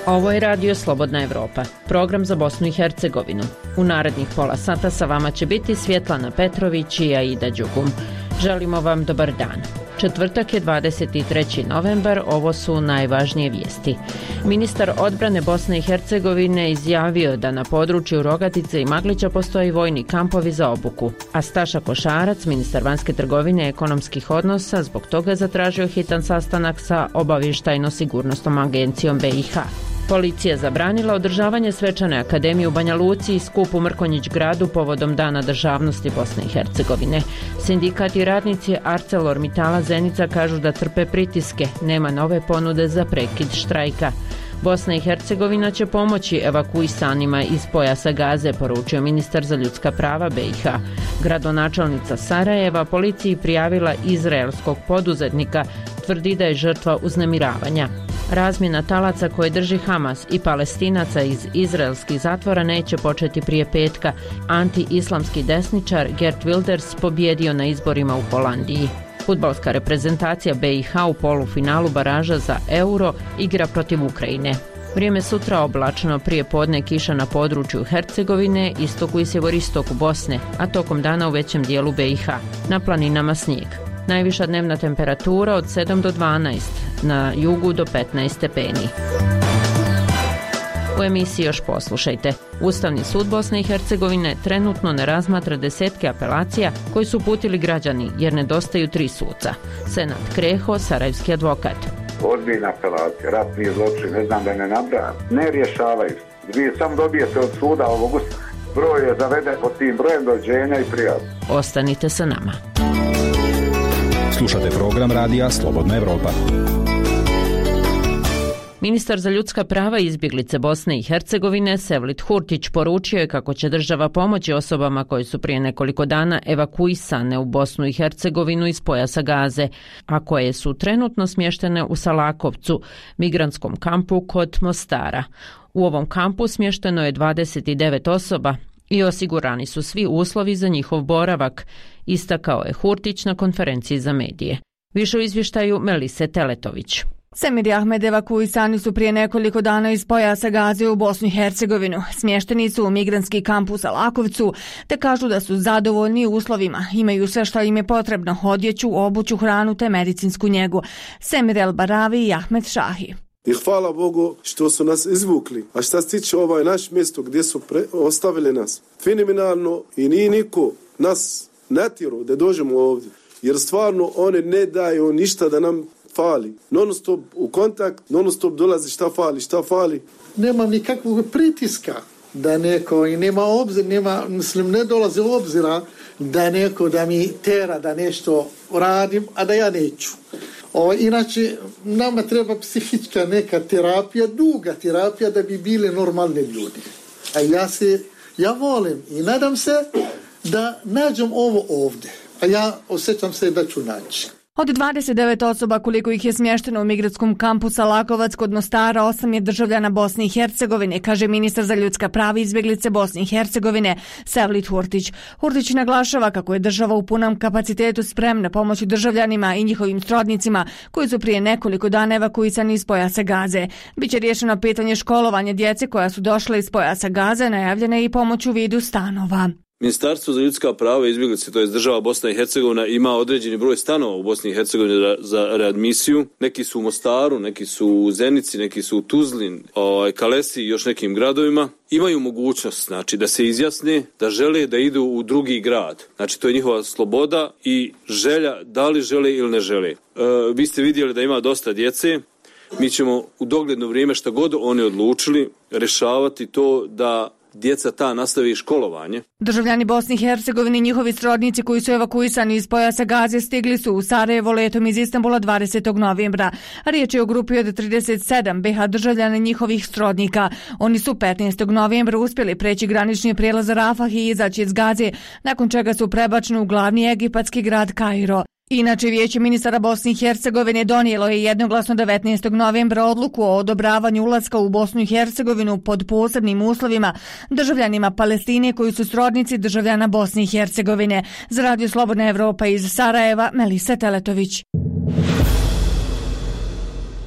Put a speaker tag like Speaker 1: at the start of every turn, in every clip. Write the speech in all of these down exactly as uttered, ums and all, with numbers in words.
Speaker 1: Ovo je Radio Slobodna Evropa, program za Bosnu i Hercegovinu. U narednih pola sata sa vama će biti Svjetlana Petrović i Aida Đugum. Želimo vam dobar dan. Četvrtak je dvadeset treći novembar, ovo su najvažnije vijesti. Ministar odbrane Bosne i Hercegovine izjavio da na području Rogatice i Maglića postoji vojni kampovi za obuku, a Staša Košarac, ministar vanjske trgovine i ekonomskih odnosa, zbog toga zatražio hitan sastanak sa obavještajno-sigurnosnom agencijom B i H. Policija zabranila održavanje svečane akademije u Banja Luci i skup u Mrkonjić gradu povodom Dana državnosti Bosne i Hercegovine. Sindikat i radnici ArcelorMittala Zenica kažu da trpe pritiske, nema nove ponude za prekid štrajka. Bosna i Hercegovina će pomoći evakuisanima iz pojasa Gaze, poručio ministar za ljudska prava B i H. Gradonačelnica Sarajeva policiji prijavila izraelskog poduzetnika, tvrdi da je žrtva uznemiravanja. Razmjena talaca koje drži Hamas i Palestinaca iz izraelskih zatvora neće početi prije petka. Anti-islamski desničar Geert Wilders pobjedio na izborima u Holandiji. Fudbalska reprezentacija B i H u polufinalu baraža za Euro igra protiv Ukrajine. Vrijeme sutra oblačno, prije podne kiša na području Hercegovine, istoku i sjeveristoku Bosne, a tokom dana u većem dijelu B i H. Na planinama snijeg. Najviša dnevna temperatura od sedam do dvanaest, na jugu do petnaest stepeni. U emisiji još poslušajte. Ustavni sud Bosne i Hercegovine trenutno ne razmatra desetke apelacija koji su uputili građani jer nedostaju tri suca. Senat Kreho, sarajevski advokat.
Speaker 2: Odbijena apelacija, ratni zločin, ne znam da ne nabrajam. Ne rješavaju. Vi sam dobijete od suda ovog broj je zaveden pod tim brojem dođenja i prijavu.
Speaker 1: Ostanite sa nama.
Speaker 3: Slušate program Radija Slobodna Evropa.
Speaker 1: Ministar za ljudska prava i izbjeglice Bosne i Hercegovine Sevlit Hurtić poručio je kako će država pomoći osobama koje su prije nekoliko dana evakuisane u Bosnu i Hercegovinu iz pojasa Gaze, a koje su trenutno smještene u Salakovcu, migrantskom kampu kod Mostara. U ovom kampu smješteno je dvadeset devet osoba i osigurani su svi uslovi za njihov boravak, istakao je Hurtić na konferenciji za medije. Više u izvještaju Melise Teletović.
Speaker 4: Semir Ahmed evakuisani su prije nekoliko dana iz pojasa Gaze u Bosnu i Hercegovinu. Smješteni su u migrantski kamp u Salakovcu, te kažu da su zadovoljni uslovima. Imaju sve što im je potrebno, odjeću, obuću, hranu te medicinsku njegu. Semir El Baravi i Ahmed Šahi.
Speaker 5: I hvala Bogu što su nas izvukli. A šta se tiče ovaj naš mjesto gdje su pre, ostavili nas, fenomenalno i nije niko nas natjerao da dođemo ovdje. Jer stvarno one ne daju ništa da nam fali. Non stop u kontakt, non stop dolazi šta fali, šta fali.
Speaker 6: Nema nikakvog pritiska da neko, i nema obzir, nema, mislim, ne dolazi u obzira da neko da mi tera da nešto radim, a da ja neću. O, inače, nama treba psihička neka terapija, duga terapija da bi bili normalni ljudi. A ja se, ja volim i nadam se da nađem ovo ovdje. A ja osjećam se da ću naći.
Speaker 4: Od dvadeset devet osoba koliko ih je smješteno u migratskom kampu Salakovac kod Mostara, osam je državljana Bosne i Hercegovine, kaže ministar za ljudska prava i izbjeglice Bosne i Hercegovine Sevlit Hurtić. Hurtić naglašava kako je država u punom kapacitetu spremna pomoći državljanima i njihovim srodnicima koji su prije nekoliko dana evakuisani iz pojasa Gaze. Biće riješeno pitanje školovanja djece koja su došla iz pojasa Gaze, najavljena je i pomoć u vidu stanova.
Speaker 7: Ministarstvo za ljudska prava i izbjeglice, to je država Bosna i Hercegovina, ima određeni broj stanova u Bosni i Hercegovini za readmisiju. Neki su u Mostaru, neki su u Zenici, neki su u Tuzlin, ovaj, Kalesi i još nekim gradovima. Imaju mogućnost, znači, da se izjasne da žele da idu u drugi grad. Znači, to je njihova sloboda i želja da li žele ili ne žele. E, vi ste vidjeli da ima dosta djece. Mi ćemo u dogledno vrijeme šta god oni odlučili rješavati to da djeca ta nastavi školovanje.
Speaker 4: Državljani Bosne i Hercegovine i njihovi srodnici koji su evakuisani iz pojasa Gaze stigli su u Sarajevo letom iz Istanbula dvadesetog novembra. Riječ je o grupi od trideset sedam B H državljana njihovih srodnika. Oni su petnaestog novembra uspjeli preći granični prijelaz Rafah i izaći iz Gaze, nakon čega su prebačeni u glavni egipatski grad Kairo. Inače, Vijeće ministara Bosne i Hercegovine donijelo je jednoglasno devetnaestog novembra odluku o odobravanju ulaska u Bosnu i Hercegovinu pod posebnim uslovima državljanima Palestine koji su srodnici državljana Bosne i Hercegovine. Za Radio Slobodna Evropa iz Sarajeva, Melisa Teletović.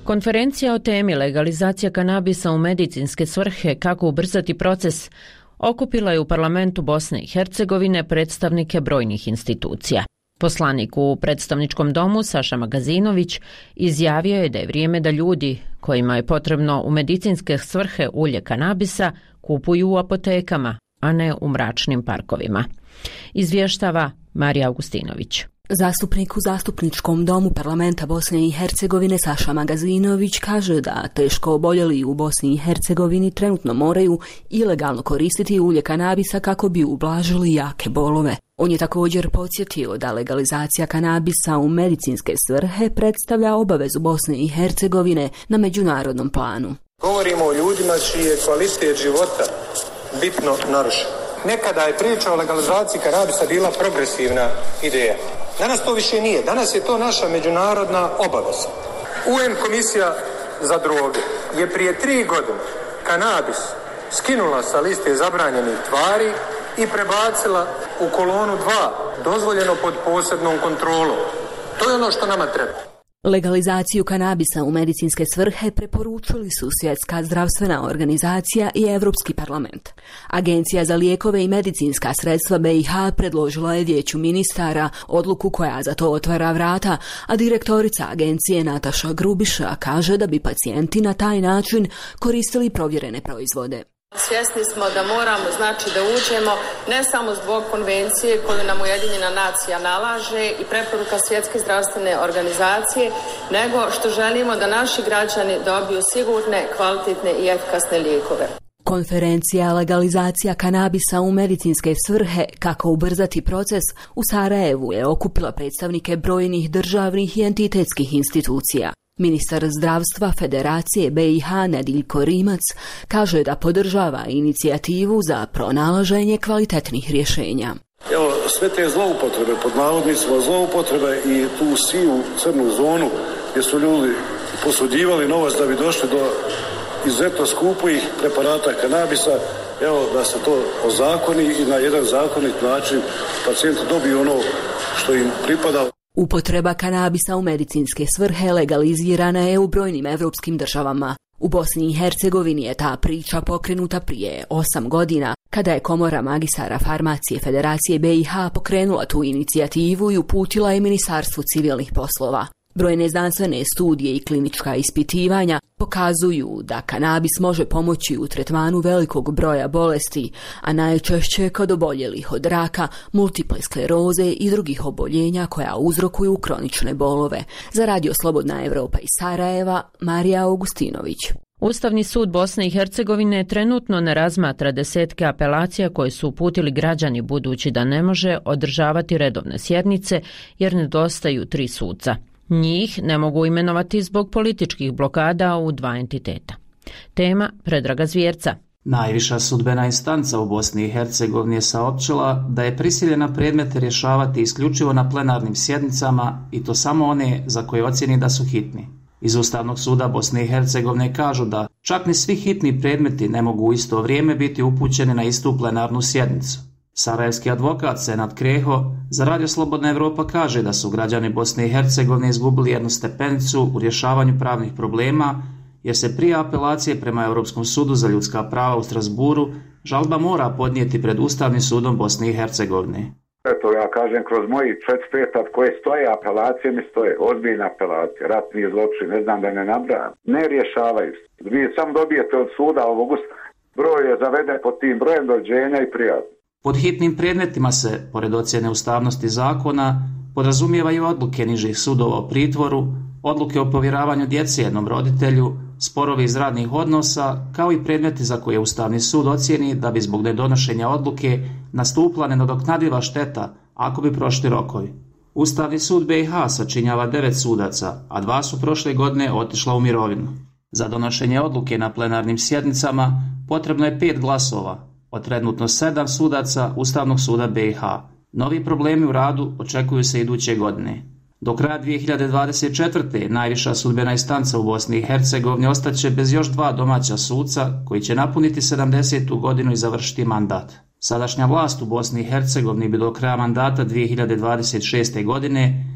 Speaker 1: Konferencija o temi legalizacija kanabisa u medicinske svrhe, kako ubrzati proces, okupila je u parlamentu Bosne i Hercegovine predstavnike brojnih institucija. Poslanik u predstavničkom domu Saša Magazinović izjavio je da je vrijeme da ljudi kojima je potrebno u medicinske svrhe ulje kanabisa kupuju u apotekama, a ne u mračnim parkovima. Izvještava Marija Augustinović.
Speaker 8: Zastupnik u zastupničkom domu parlamenta Bosne i Hercegovine Saša Magazinović kaže da teško oboljeli u Bosni i Hercegovini trenutno moraju ilegalno koristiti ulje kanabisa kako bi ublažili jake bolove. On je također podsjetio da legalizacija kanabisa u medicinske svrhe predstavlja obavezu Bosne i Hercegovine na međunarodnom planu.
Speaker 9: Govorimo o ljudima čiji je kvalitet života bitno narušen. Nekada je priča o legalizaciji kanabisa bila progresivna ideja. Danas to više nije. Danas je to naša međunarodna obaveza. U en komisija za droge je prije tri godine kanabis skinula sa liste zabranjenih tvari i prebacila u kolonu dva, dozvoljeno pod posebnom kontrolom. To je ono što nama treba.
Speaker 8: Legalizaciju kanabisa u medicinske svrhe preporučili su Svjetska zdravstvena organizacija i Europski parlament. Agencija za lijekove i medicinska sredstva be i ha predložila je Vijeću ministara odluku koja za to otvara vrata, a direktorica agencije Nataša Grubiša kaže da bi pacijenti na taj način koristili provjerene proizvode.
Speaker 10: Svjesni smo da moramo, znači, da uđemo ne samo zbog konvencije koju nam Ujedinjena nacija nalaže i preporuka Svjetske zdravstvene organizacije, nego što želimo da naši građani dobiju sigurne, kvalitetne i efikasne lijekove.
Speaker 8: Konferencija legalizacija kanabisa u medicinske svrhe, kako ubrzati proces, u Sarajevu je okupila predstavnike brojnih državnih i entitetskih institucija. Ministar zdravstva Federacije be i ha Nediljko Rimac kaže da podržava inicijativu za pronalaženje kvalitetnih rješenja.
Speaker 11: Evo, sve te zloupotrebe, pod navodnicima zloupotrebe i tu sivu crnu zonu gdje su ljudi posuđivali novac da bi došli do izuzetno skupih preparata kanabisa, evo da se to ozakoni i na jedan zakonit način pacijenti dobiju ono što im pripada.
Speaker 8: Upotreba kanabisa u medicinske svrhe legalizirana je u brojnim evropskim državama. U Bosni i Hercegovini je ta priča pokrenuta prije osam godina, kada je Komora magisara farmacije Federacije be i ha pokrenula tu inicijativu i uputila je Ministarstvu civilnih poslova. Brojne znanstvene studije i klinička ispitivanja pokazuju da kanabis može pomoći u tretmanu velikog broja bolesti, a najčešće kod oboljelih od raka, multiple skleroze i drugih oboljenja koja uzrokuju kronične bolove. Za Radio Slobodna Evropa iz Sarajeva, Marija Augustinović.
Speaker 1: Ustavni sud Bosne i Hercegovine trenutno ne razmatra desetke apelacija koje su uputili građani, budući da ne može održavati redovne sjednice jer nedostaju tri suca. Njih ne mogu imenovati zbog političkih blokada u dva entiteta. Tema Predraga Zvjerca.
Speaker 12: Najviša sudbena instanca u Bosni i Hercegovini je saopćila da je prisiljena predmete rješavati isključivo na plenarnim sjednicama i to samo one za koje ocijeni da su hitni. Iz Ustavnog suda Bosne i Hercegovine kažu da čak ni svi hitni predmeti ne mogu u isto vrijeme biti upućeni na istu plenarnu sjednicu. Sarajevski advokat Senad Kreho za Radio Slobodna Evropa kaže da su građani Bosne i Hercegovine izgubili jednu stepenicu u rješavanju pravnih problema, jer se prije apelacije prema Europskom sudu za ljudska prava u Strasburu žalba mora podnijeti pred Ustavnim sudom Bosne i Hercegovine.
Speaker 2: Eto, ja kažem, kroz moji četiri pet koje stoje, apelacije mi stoje, ozbiljne apelacije, ratni zločin, ne znam da ne nabrajam, ne rješavaju se. Vi sam dobijete od suda ovog broj je zaveden pod tim brojem dođenja i prijatno.
Speaker 12: Pod hitnim predmetima se, pored ocjene ustavnosti zakona, podrazumijevaju odluke nižih sudova o pritvoru, odluke o povjeravanju djece jednom roditelju, sporovi iz radnih odnosa, kao i predmeti za koje Ustavni sud ocijeni da bi zbog nedonošenja odluke nastupila nenadoknadiva šteta ako bi prošli rokovi. Ustavni sud be i ha sačinjava devet sudaca, a dva su prošle godine otišla u mirovinu. Za donošenje odluke na plenarnim sjednicama potrebno je pet glasova, od trenutno sedam sudaca Ustavnog suda be i ha. Novi problemi u radu očekuju se iduće godine. Do kraja dvije hiljade dvadeset četvrte. najviša sudbena instanca u Bosni i Hercegovini ostaće bez još dva domaća suca koji će napuniti sedamdesetu godinu i završiti mandat. Sadašnja vlast u Bosni i Hercegovini bi do kraja mandata dvije hiljade dvadeset šeste. godine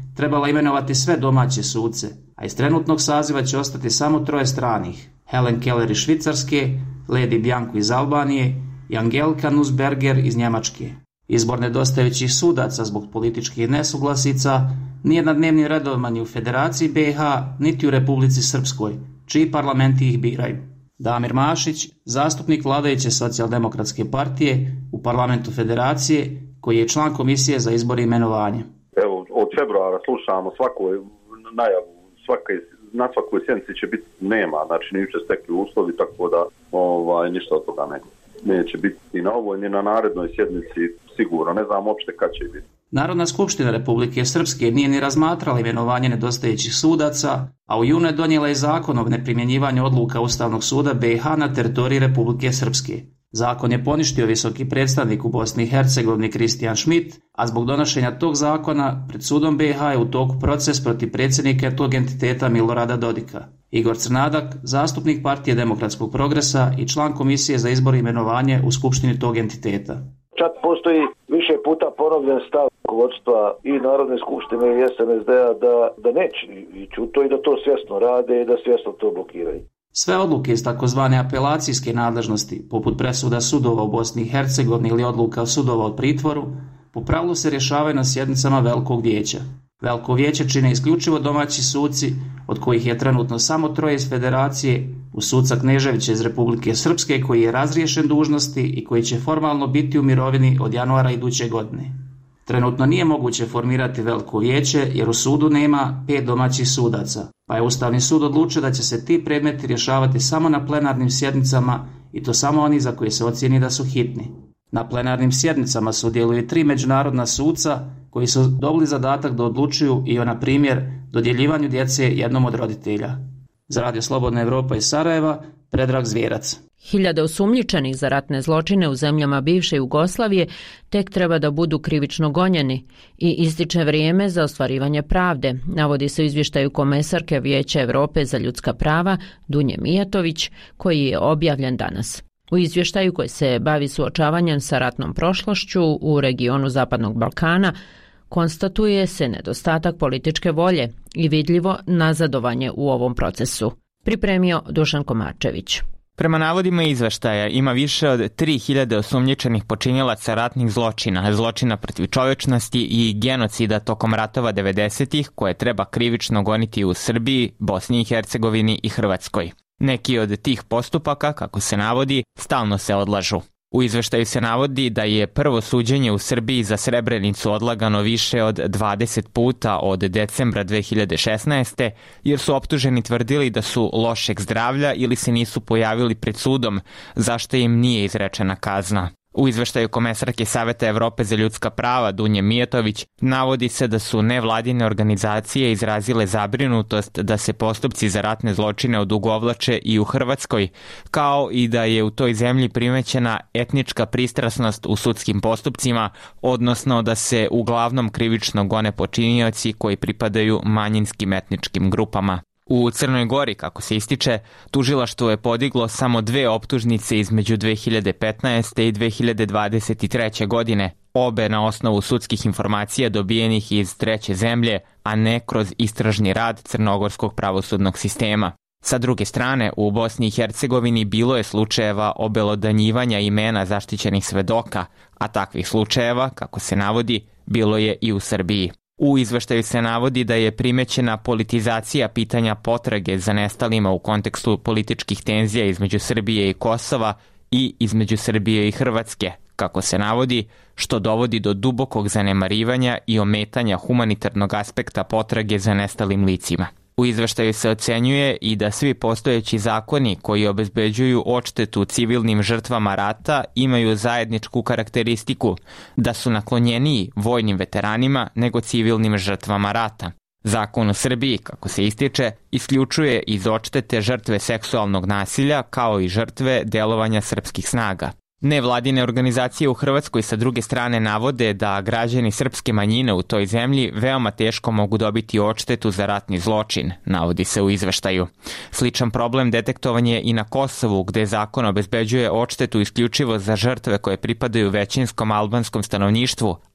Speaker 12: trebala imenovati sve domaće suce, a iz trenutnog saziva će ostati samo troje stranih: Helen Keller iz Švicarske, Lady Bianco iz Albanije i Angelika Nussberger iz Njemačke. Izbor nedostajućih sudaca zbog političkih nesuglasica nije na dnevnim redovima ni u Federaciji B i H, niti u Republici Srpskoj, čiji parlamenti ih biraju. Damir Mašić, zastupnik vladajuće socijaldemokratske partije u parlamentu Federacije, koji je član komisije za izbor i imenovanje.
Speaker 13: Evo, od februara slušamo svaku najavu, svake, na svakoj sjednici će biti nema, znači niče stekli uslovi, tako da ovaj, ništa od toga ne. Neće biti ni na ovoj, ni na narednoj sjednici sigurno, ne znam uopšte kad će biti.
Speaker 12: Narodna skupština Republike Srpske nije ni razmatrala imenovanje nedostajućih sudaca, a u junu je donijela i zakon o neprimjenjivanju odluka Ustavnog suda B i H na teritoriji Republike Srpske. Zakon je poništio visoki predstavnik u Bosni i Hercegovini Kristijan Schmidt, a zbog donošenja tog zakona pred sudom B i H je u toku proces protiv predsjednika tog entiteta Milorada Dodika. Igor Crnadak, zastupnik Partije demokratskog progresa i član komisije za izbor i imenovanje u skupštini tog entiteta.
Speaker 14: Čak postoji više puta ponovljen stav rukovodstva i Narodne skupštine i S N S D-a da, da neće ići u to i da to svjesno rade i da svjesno to blokiraju.
Speaker 12: Sve odluke iz takozvane apelacijske nadležnosti, poput presuda sudova u Bosni i Hercegovini ili odluka sudova od pritvoru, po pravilu se rješavaju na sjednicama Velikog vijeća. Veliko vijeće čine isključivo domaći suci, od kojih je trenutno samo troje iz Federacije, uz suca Kneževića iz Republike Srpske koji je razriješen dužnosti i koji će formalno biti u mirovini od januara iduće godine. Trenutno nije moguće formirati Veliko vijeće jer u sudu nema pet domaćih sudaca, pa je Ustavni sud odlučio da će se ti predmeti rješavati samo na plenarnim sjednicama i to samo oni za koje se ocijeni da su hitni. Na plenarnim sjednicama sudjeluju tri međunarodna suca koji su dobili zadatak da odlučuju i o, na primjer, dodjeljivanju djece jednom od roditelja. Za Radio Slobodna Evropa iz Sarajeva, Predrag Zvjerac.
Speaker 1: Hiljade osumnjičenih za ratne zločine u zemljama bivše Jugoslavije tek treba da budu krivično gonjeni i ističe vrijeme za ostvarivanje pravde, navodi se u izvještaju komesarke Vijeća Evrope za ljudska prava Dunje Mijatović, koji je objavljen danas. U izvještaju koji se bavi suočavanjem sa ratnom prošlošću u regionu Zapadnog Balkana konstatuje se nedostatak političke volje i vidljivo nazadovanje u ovom procesu. Pripremio Dušan Komarčević.
Speaker 15: Prema navodima izveštaja ima više od tri hiljade osumnjičenih počinilaca ratnih zločina, zločina protiv čovječnosti i genocida tokom ratova devedesetih koje treba krivično goniti u Srbiji, Bosni i Hercegovini i Hrvatskoj. Neki od tih postupaka, kako se navodi, stalno se odlažu. U izveštaju se navodi da je prvo suđenje u Srbiji za Srebrenicu odlagano više od dvadeset puta od decembra dve hiljade šesnaeste. jer su optuženi tvrdili da su lošeg zdravlja ili se nisu pojavili pred sudom, zašto im nije izrečena kazna. U izveštaju komesarke Saveta Evrope za ljudska prava Dunje Mijatović navodi se da su nevladine organizacije izrazile zabrinutost da se postupci za ratne zločine odugovlače i u Hrvatskoj, kao i da je u toj zemlji primećena etnička pristrasnost u sudskim postupcima, odnosno da se uglavnom krivično gone počinioci koji pripadaju manjinskim etničkim grupama. U Crnoj Gori, kako se ističe, tužilaštvo je podiglo samo dve optužnice između dve hiljade petnaeste. i dve hiljade dvadeset treće. godine, obe na osnovu sudskih informacija dobijenih iz treće zemlje, a ne kroz istražni rad crnogorskog pravosudnog sistema. Sa druge strane, u Bosni i Hercegovini bilo je slučajeva obelodanjivanja imena zaštićenih svedoka, a takvih slučajeva, kako se navodi, bilo je i u Srbiji. U izveštaju se navodi da je primećena politizacija pitanja potrage za nestalima u kontekstu političkih tenzija između Srbije i Kosova i između Srbije i Hrvatske, kako se navodi, što dovodi do dubokog zanemarivanja i ometanja humanitarnog aspekta potrage za nestalim licima. U izveštaju se ocenjuje i da svi postojeći zakoni koji obezbeđuju odštetu civilnim žrtvama rata imaju zajedničku karakteristiku, da su naklonjeniji vojnim veteranima nego civilnim žrtvama rata. Zakon u Srbiji, kako se ističe, isključuje iz odštete žrtve seksualnog nasilja kao i žrtve delovanja srpskih snaga. Nevladine organizacije u Hrvatskoj sa druge strane navode da građani srpske manjine u toj zemlji veoma teško mogu dobiti odštetu za ratni zločin, navodi se u izveštaju. Sličan problem detektovan je i na Kosovu, gde zakon obezbeđuje odštetu isključivo za žrtve koje pripadaju većinskom albanskom stanovništvu,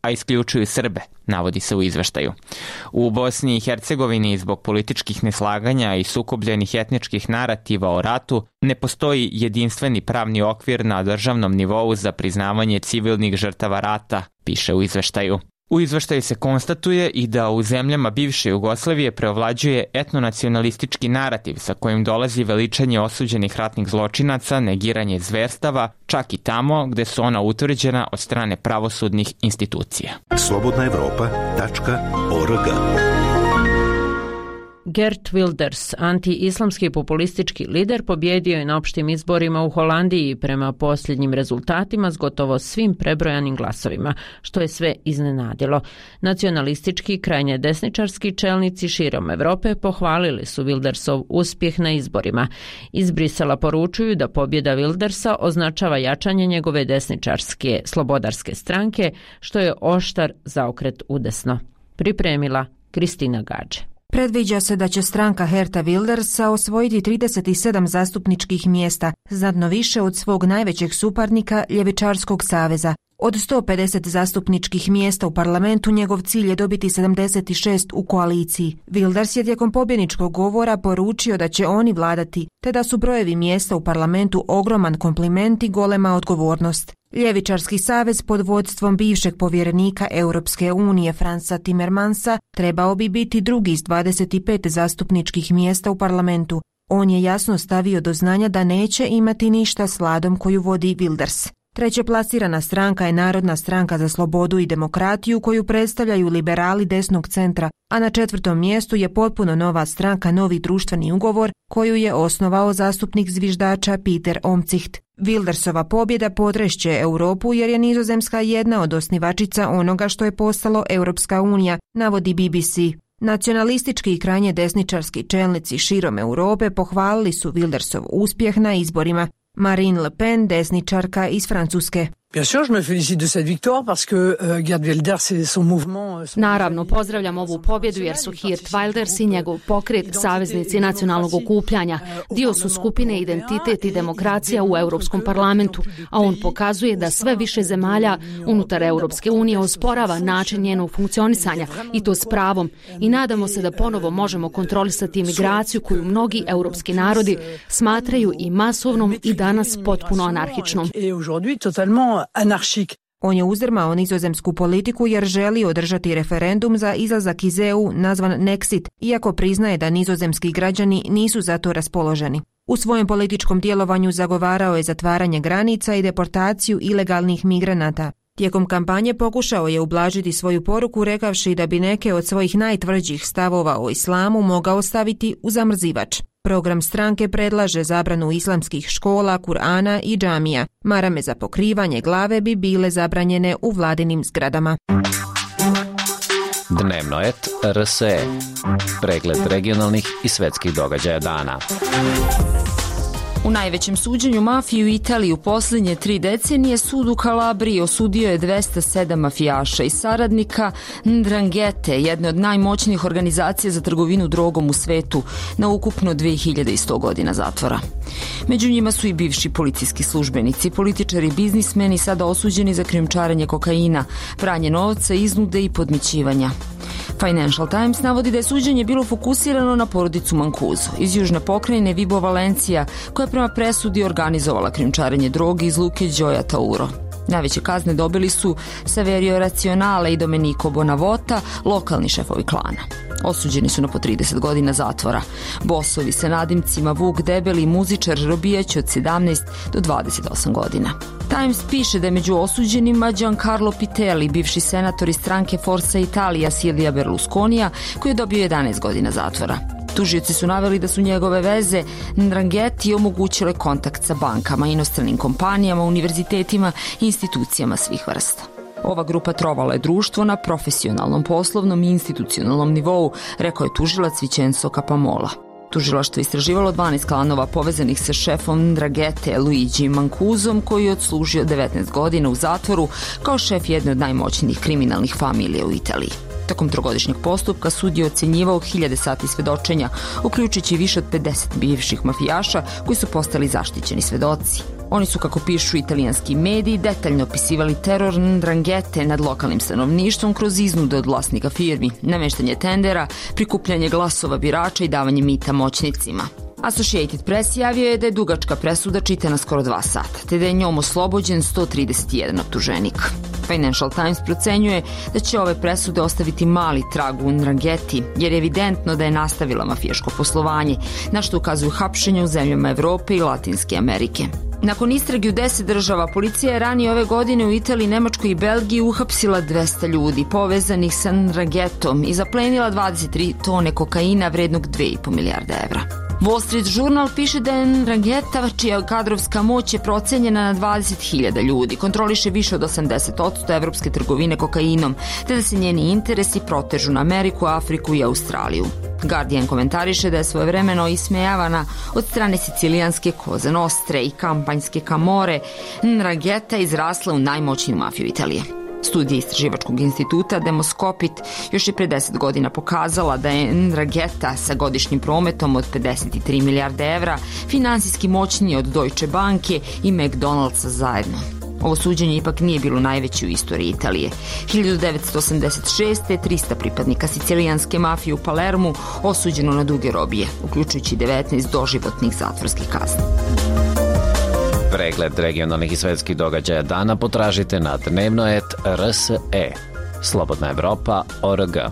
Speaker 15: a isključuju Srbe, navodi se u izveštaju. U Bosni i Hercegovini zbog političkih neslaganja i sukobljenih etničkih narativa o ratu ne postoji jedinstveni pravni okvir na državnom nivou za priznavanje civilnih žrtava rata, piše u izveštaju. U izveštaju se konstatuje i da u zemljama bivše Jugoslavije preovlađuje etnonacionalistički narativ sa kojim dolazi veličanje osuđenih ratnih zločinaca, negiranje zverstava, čak i tamo gde su ona utvrđena od strane pravosudnih institucija.
Speaker 16: slobodna evropa tačka org
Speaker 1: Geert Wilders, anti-islamski populistički lider, pobjedio je na opštim izborima u Holandiji prema posljednjim rezultatima s gotovo svim prebrojanim glasovima, što je sve iznenadilo. Nacionalistički, krajnje desničarski čelnici širom Evrope pohvalili su Wildersov uspjeh na izborima. Iz Brisela poručuju da pobjeda Wildersa označava jačanje njegove desničarske slobodarske stranke, što je oštar zaokret udesno. Pripremila Kristina Gađe.
Speaker 17: Predviđa se da će stranka Geerta Wildersa osvojiti trideset sedam zastupničkih mjesta, znatno više od svog najvećeg suparnika Ljevičarskog saveza. Od sto pedeset zastupničkih mjesta u parlamentu njegov cilj je dobiti sedamdeset šest u koaliciji. Wilders je tijekom pobjedničkog govora poručio da će oni vladati, te da su brojevi mjesta u parlamentu ogroman kompliment i golema odgovornost. Ljevičarski savez pod vodstvom bivšeg povjerenika Europske unije Fransa Timmermansa trebao bi biti drugi s dvadeset pet zastupničkih mjesta u parlamentu. On je jasno stavio do znanja da neće imati ništa s vladom koju vodi Wilders. Treće plasirana stranka je Narodna stranka za slobodu i demokratiju koju predstavljaju liberali desnog centra, a na četvrtom mjestu je potpuno nova stranka Novi društveni ugovor koju je osnovao zastupnik zviždača Pieter Omtzigt. Wildersova pobjeda potrešće Europu jer je Nizozemska jedna od osnivačica onoga što je postalo Europska unija, navodi B B C. Nacionalistički i krajnje desničarski čelnici širom Europe pohvalili su Wildersov uspjeh na izborima. Marine Le Pen, desničarka iz Francuske.
Speaker 18: Naravno, pozdravljam ovu pobjedu jer su Geert Wilders i njegov pokret saveznici nacionalnog okupljanja. Dio su skupine Identitet i demokracija u Europskom parlamentu, a on pokazuje da sve više zemalja unutar Europske unije osporava način njenog funkcionisanja i to s pravom. I nadamo se da ponovo možemo kontrolisati imigraciju koju mnogi europski narodi smatraju i masovnom i danas potpuno anarhičnom.
Speaker 17: On je uzdrmao nizozemsku politiku jer želi održati referendum za izlazak iz E U nazvan Nexit, iako priznaje da nizozemski građani nisu za to raspoloženi. U svojem političkom djelovanju zagovarao je zatvaranje granica i deportaciju ilegalnih migranata. Tijekom kampanje pokušao je ublažiti svoju poruku rekavši da bi neke od svojih najtvrđih stavova o islamu mogao staviti u zamrzivač. Program stranke predlaže zabranu islamskih škola, Kur'ana i džamija. Marame za pokrivanje glave bi bile zabranjene u vladinim zgradama.
Speaker 19: Dnevno et R S E. Pregled regionalnih i svetskih događaja dana.
Speaker 20: U najvećem suđenju mafije u Italiji u posljednje tri decenije sud u Kalabriji osudio je dvesta sedam mafijaša i saradnika Ndranghete, jedne od najmoćnijih organizacija za trgovinu drogom u svetu, na ukupno dve hiljade sto godina zatvora. Među njima su i bivši policijski službenici, političari i biznismeni sada osuđeni za krijumčarenje kokaina, pranje novca, iznude i podmićivanja. Financial Times navodi da je suđenje bilo fokusirano na porodicu Mancuso iz južne pokrajine Vibo Valencija, koja je prema presudi organizovala krijumčarenje droge iz luke Gioia Tauro. Najveće kazne dobili su Saverio Razionale i Domenico Bonavota, lokalni šefovi klana. Osuđeni su na po trideset godina zatvora. Bosovi sa nadimcima Vuk Debeli i muzičar robijać od sedamnaest do dvadeset osam godina. Times piše da je među osuđenima Giancarlo Pitelli, bivši senator iz stranke Forza Italia Silvia Berlusconija, koji je dobio jedanaest godina zatvora. Tužioci su naveli da su njegove veze Ndrangheti omogućile kontakt sa bankama, inostranim kompanijama, univerzitetima i institucijama svih vrsta. Ova grupa trovala je društvo na profesionalnom, poslovnom i institucionalnom nivou, rekao je tužilac Vincenzo Capamola. Tužilaštvo je istraživalo dvanaest klanova povezanih sa šefom Ndranghete Luigi Mancuzom, koji je odslužio devetnaest godina u zatvoru kao šef jedne od najmoćnijih kriminalnih familija u Italiji. Tokom trogodišnjeg postupka sud je ocenjivao hiljade sati svedočenja, uključujući više od pedeset bivših mafijaša koji su postali zaštićeni svedoci. Oni su, kako pišu italijanski mediji, detaljno opisivali teror Ndranghete nad lokalnim stanovništvom kroz iznude od vlasnika firmi, nameštanje tendera, prikupljanje glasova birača i davanje mita moćnicima. Associated Press javio je da je dugačka presuda čitana skoro dva sata, te da je njom oslobođen sto trideset jedan optuženik. Financial Times procenjuje da će ove presude ostaviti mali trag u Ndrangheti, jer je evidentno da je nastavila mafijaško poslovanje, na što ukazuju hapšenja u zemljama Evrope i Latinske Amerike. Nakon istrage u deset država, policija je ranije ove godine u Italiji, Nemačkoj i Belgiji uhapsila dvesta ljudi povezanih sa Ndrangetom i zaplenila dvadeset tri tone kokaina vrednog dve i po milijarde evra. Wall Street Journal piše da je Ndrangheta, čija kadrovska moć je procenjena na dvadeset hiljada ljudi, kontroliše više od osamdeset posto evropske trgovine kokainom, te da se njeni interesi protežu na Ameriku, Afriku i Australiju. Guardian komentariše da je svojevremeno ismejavana od strane sicilijanske Koze Nostre i kampanjske Kamore, Ndrangheta izrasla u najmoćniju mafiju Italije. Studija istraživačkog instituta Demoskopit još je pre deset godina pokazala da je Ndrangheta sa godišnjim prometom od pedeset tri milijarde evra finansijski moćniji od Deutsche Banke i McDonald'sa zajedno. Ovo suđenje ipak nije bilo najveće u istoriji Italije. hiljadu devetsto osamdeset šeste. trista pripadnika sicilijanske mafije u Palermu osuđeno na duge robije, uključujući devetnaest doživotnih zatvorskih kazni.
Speaker 19: Pregled regionalnih i svetskih događaja dana potražite na dnevnoet R S E. Slobodna Evropa точка о р г.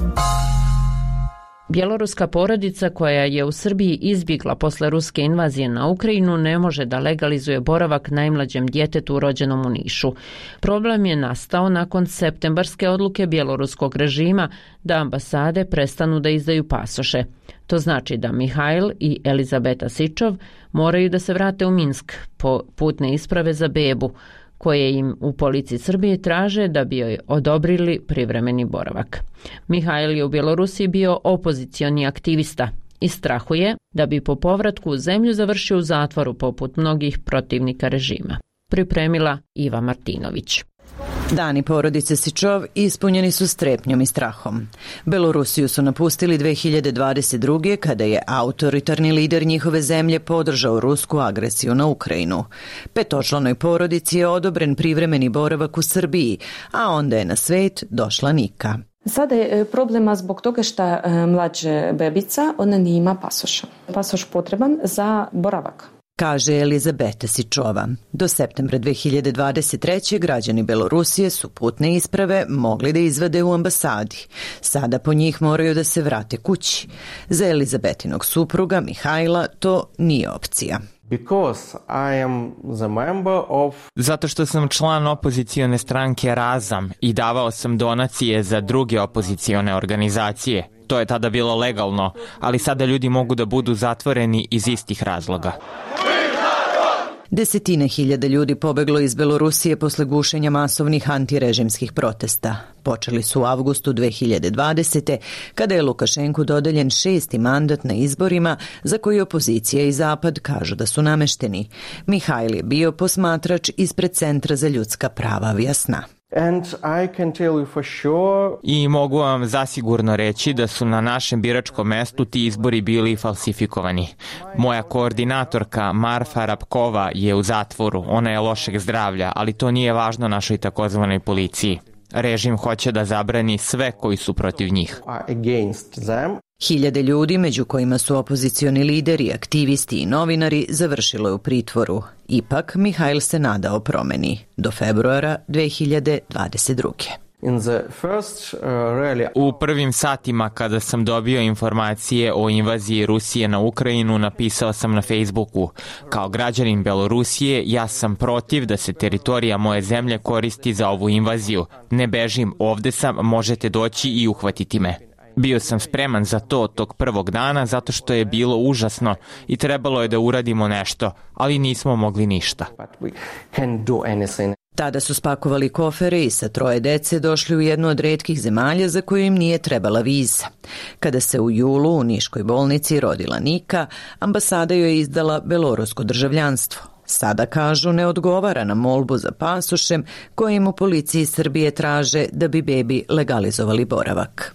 Speaker 1: Bjeloruska porodica koja je u Srbiji izbjegla posle ruske invazije na Ukrajinu ne može da legalizuje boravak najmlađem djetetu rođenom u Nišu. Problem je nastao nakon septembarske odluke bjeloruskog režima da ambasade prestanu da izdaju pasoše. To znači da Mihajl i Elizabeta Sičov moraju da se vrate u Minsk po putne isprave za bebu, koje im u policiji Srbije traže da bi joj odobrili privremeni boravak. Mihajl je u Bjelorusiji bio opozicioni aktivista i strahuje da bi po povratku u zemlju završio u zatvoru poput mnogih protivnika režima. Pripremila Iva Martinović.
Speaker 21: Dani porodice Sičov ispunjeni su strepnjom i strahom. Belorusiju su napustili dve hiljade dvadeset druge. kada je autoritarni lider njihove zemlje podržao rusku agresiju na Ukrajinu. Petočlanoj porodici je odobren privremeni boravak u Srbiji, a onda je na svet došla Nika.
Speaker 22: Sada je problema zbog toga što mlađa bebica, ona nima pasoša. Pasoš potreban za boravak,
Speaker 21: kaže Elizabeta Sičova. Do septembra dve hiljade dvadeset treće. građani Belorusije su putne isprave mogli da izvade u ambasadi. Sada po njih moraju da se vrate kući. Za Elizabetinog supruga Mihajla to nije opcija.
Speaker 23: Because I am the member of...
Speaker 15: Zato što sam član opozicione stranke Razam i davao sam donacije za druge opozicione organizacije. To je tada bilo legalno, ali sada ljudi mogu da budu zatvoreni iz istih razloga.
Speaker 21: Desetine hiljada ljudi pobeglo iz Belorusije posle gušenja masovnih antirežimskih protesta. Počeli su u avgustu dve hiljade dvadesete. kada je Lukašenku dodeljen šesti mandat na izborima za koji opozicija i Zapad kažu da su namešteni. Mihajl je bio posmatrač ispred Centra za ljudska prava Vjasna.
Speaker 23: And I can tell you for sure...
Speaker 15: I mogu vam zasigurno reći da su na našem biračkom mestu ti izbori bili falsifikovani. Moja koordinatorka Marfa Rabkova je u zatvoru, ona je lošeg zdravlja, ali to nije važno našoj takozvanoj policiji. Režim hoće da zabrani sve koji su protiv njih.
Speaker 21: Hiljade ljudi, među kojima su opozicioni lideri, aktivisti i novinari, završilo je u pritvoru. Ipak, Mihajl se nadao promeni do februara dve hiljade dvadeset druge.
Speaker 23: In the first, uh, really...
Speaker 15: U prvim satima kada sam dobio informacije o invaziji Rusije na Ukrajinu, napisao sam na Facebooku: kao građanin Belorusije, ja sam protiv da se teritorija moje zemlje koristi za ovu invaziju. Ne bežim, ovde sam, možete doći i uhvatiti me. Bio sam spreman za to tog prvog dana zato što je bilo užasno i trebalo je da uradimo nešto, ali nismo mogli ništa.
Speaker 21: Tada su spakovali kofere i sa troje dece došli u jednu od retkih zemalja za koju im nije trebala viza. Kada se u julu u Niškoj bolnici rodila Nika, ambasada joj je izdala belorusko državljanstvo. Sada, kažu, ne odgovara na molbu za pasošem koje im u policiji Srbije traže da bi bebi legalizovali boravak.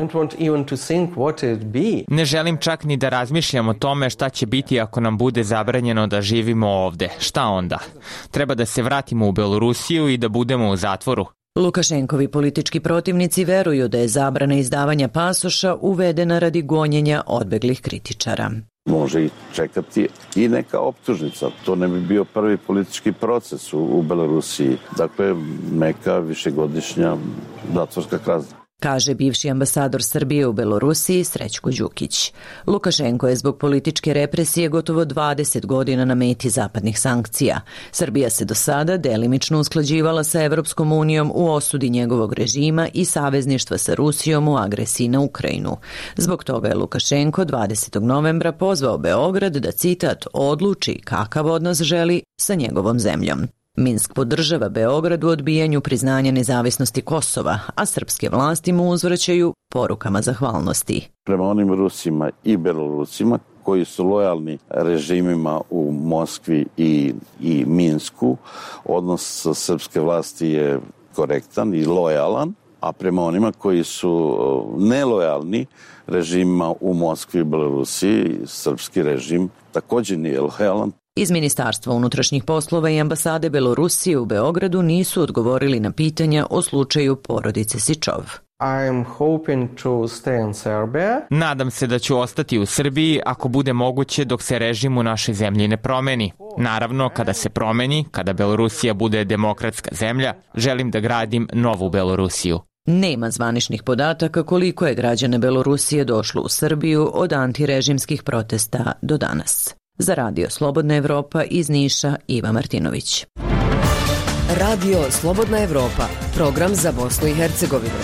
Speaker 15: Ne želim čak ni da razmišljam o tome šta će biti ako nam bude zabranjeno da živimo ovde. Šta onda? Treba da se vratimo u Belorusiju i da budemo u zatvoru.
Speaker 21: Lukašenkovi politički protivnici veruju da je zabrana izdavanja pasoša uvedena radi gonjenja odbeglih kritičara.
Speaker 3: Može i čekati i neka optužnica. To ne bi bio prvi politički proces u, u Belorusiji. Dakle, neka višegodišnja zatvorska kazna,
Speaker 21: kaže bivši ambasador Srbije u Belorusiji Srećko Đukić. Lukašenko je zbog političke represije gotovo dvadeset godina na meti zapadnih sankcija. Srbija se do sada delimično usklađivala sa Evropskom unijom u osudi njegovog režima i savezništva sa Rusijom u agresiji na Ukrajinu. Zbog toga je Lukašenko dvadesetog novembra pozvao Beograd da, citat, odluči kakav odnos želi sa njegovom zemljom. Minsk podržava Beograd u odbijanju priznanja nezavisnosti Kosova, a srpske vlasti mu uzvraćaju porukama zahvalnosti.
Speaker 3: Prema onim Rusima i Belorusima koji su lojalni režimima u Moskvi i, i Minsku, odnos srpske vlasti je korektan i lojalan, a prema onima koji su nelojalni režimima u Moskvi i Belorusiji, srpski režim također nije lojalan.
Speaker 21: Iz Ministarstva unutrašnjih poslova i ambasade Belorusije u Beogradu nisu odgovorili na pitanja o slučaju porodice Sičov.
Speaker 23: I'm hoping to stay in Serbia.
Speaker 15: Nadam se da ću ostati u Srbiji ako bude moguće dok se režim u našoj zemlji ne promeni. Naravno, kada se promeni, kada Belorusija bude demokratska zemlja, želim da gradim novu Belorusiju.
Speaker 21: Nema zvaničnih podataka koliko je građana Belorusije došlo u Srbiju od antirežimskih protesta do danas. Za Radio Slobodna Evropa iz Niša, Iva Martinović.
Speaker 5: Radio Slobodna Evropa, program za Bosnu i Hercegovinu.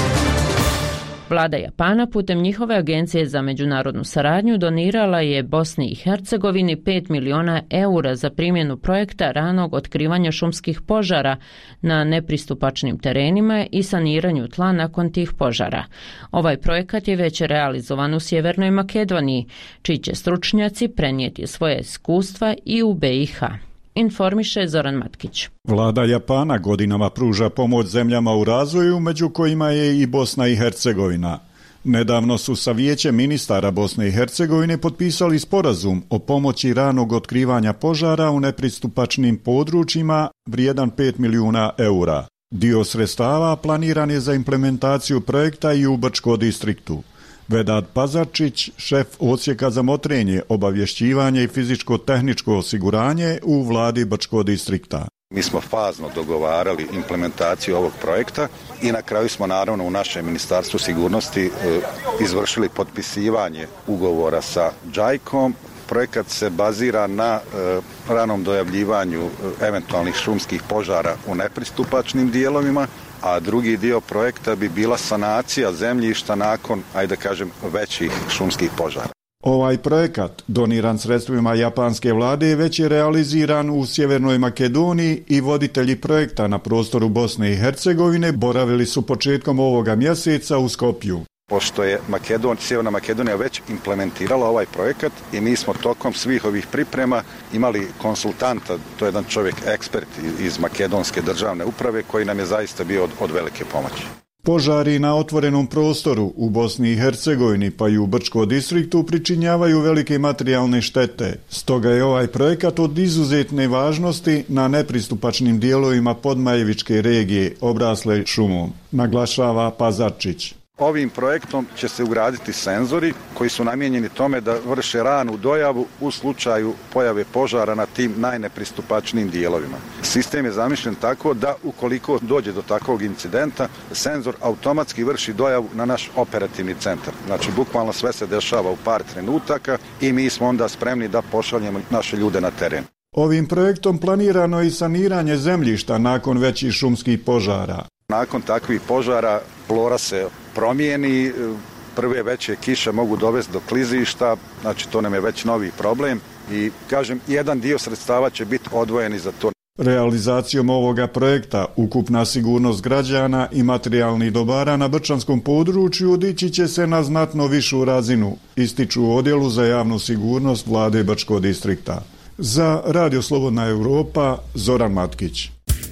Speaker 1: Vlada Japana putem njihove agencije za međunarodnu saradnju donirala je Bosni i Hercegovini pet miliona eura za primjenu projekta ranog otkrivanja šumskih požara na nepristupačnim terenima i saniranju tla nakon tih požara. Ovaj projekat je već realizovan u Sjevernoj Makedoniji, čiji će stručnjaci prenijeti svoje iskustva i u be i ha. Informiše Zoran Matkić.
Speaker 6: Vlada Japana godinama pruža pomoć zemljama u razvoju, među kojima je i Bosna i Hercegovina. Nedavno su sa Vijećem ministara Bosne i Hercegovine potpisali sporazum o pomoći ranog otkrivanja požara u nepristupačnim područjima vrijedan pet milijuna eura. Dio sredstava planiran je za implementaciju projekta i u Brčko distriktu. Vedad Pazarčić, šef odsjeka za motrenje, obavješćivanje i fizičko-tehničko osiguranje u vladi Brčko distrikta.
Speaker 24: Mi smo fazno dogovarali implementaciju ovog projekta i na kraju smo naravno u našem Ministarstvu sigurnosti e, izvršili potpisivanje ugovora sa džajkom. Projekat se bazira na e, ranom dojavljivanju e, eventualnih šumskih požara u nepristupačnim dijelovima, a drugi dio projekta bi bila sanacija zemljišta nakon, ajde kažem, većih šumskih požara.
Speaker 6: Ovaj projekat, doniran sredstvima japanske vlade, već je realiziran u Sjevernoj Makedoniji i voditelji projekta na prostoru Bosne i Hercegovine boravili su početkom ovoga mjeseca u Skopju.
Speaker 24: Pošto je Makedon, Sjeverna Makedonija već implementirala ovaj projekat i mi smo tokom svih ovih priprema imali konsultanta, to je jedan čovjek ekspert iz makedonske državne uprave koji nam je zaista bio od, od velike pomoći.
Speaker 6: Požari na otvorenom prostoru u Bosni i Hercegovini pa i u Brčko distriktu pričinjavaju velike materijalne štete. Stoga je ovaj projekat od izuzetne važnosti na nepristupačnim dijelovima Podmajevičke regije obrasle šumom, naglašava Pazarčić.
Speaker 24: Ovim projektom će se ugraditi senzori koji su namijenjeni tome da vrše ranu dojavu u slučaju pojave požara na tim najnepristupačnijim dijelovima. Sistem je zamišljen tako da ukoliko dođe do takvog incidenta, senzor automatski vrši dojavu na naš operativni centar. Znači, bukvalno sve se dešava u par trenutaka i mi smo onda spremni da pošaljemo naše ljude na teren.
Speaker 6: Ovim projektom planirano je i saniranje zemljišta nakon većih šumskih požara.
Speaker 24: Nakon takvih požara flora se promijeni, prve veće kiše mogu dovesti do klizišta, znači to nam je već novi problem i kažem, jedan dio sredstava će biti odvojeni za to.
Speaker 6: Realizacijom ovoga projekta ukupna sigurnost građana i materijalnih dobara na brčanskom području dići će se na znatno višu razinu, ističu u odjelu za javnu sigurnost vlade Brčko distrikta. Za Radio Slobodna Europa, Zoran Matkić.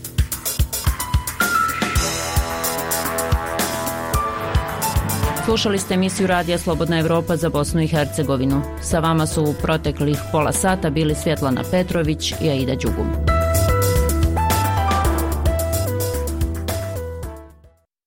Speaker 1: Slušali ste emisiju Radija Slobodna Europa za Bosnu i Hercegovinu. Sa vama su u proteklih pola sata bili Svjetlana Petrović i Aida Đugum.